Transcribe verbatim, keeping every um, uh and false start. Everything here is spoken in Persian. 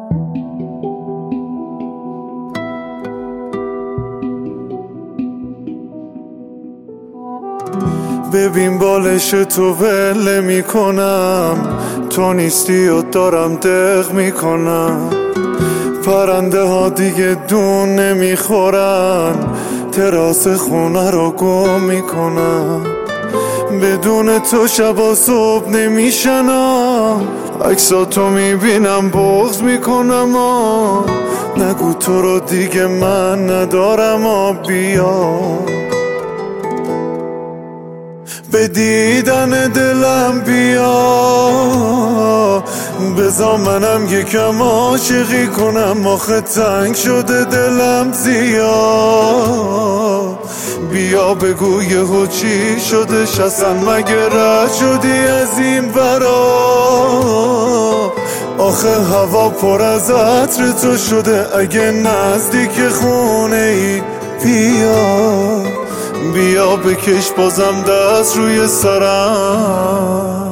ببین بالش تو ول میکنم، تو نیستی و دارم دق میکنم. پرنده ها دیگه دون نمیخورن، تراس خونه رو گم میکنم. بدون تو شب و صبح نمیشنم، عکساتو میبینم بغض میکنم. آه نگو تو رو دیگه من ندارم. آ بیا به دیدن دلم بیا، بذار منم یکم عاشقی کنم. آخه تنگ شده دلم زیاد. بیا بگو یهو چی شدش اصلا، مگه رد شدی از این ورا؟ آخه هوا پر از عطر تو شده، اگه نزدیک خونه ای بیا. بیا بکش بازم دست روی سرم.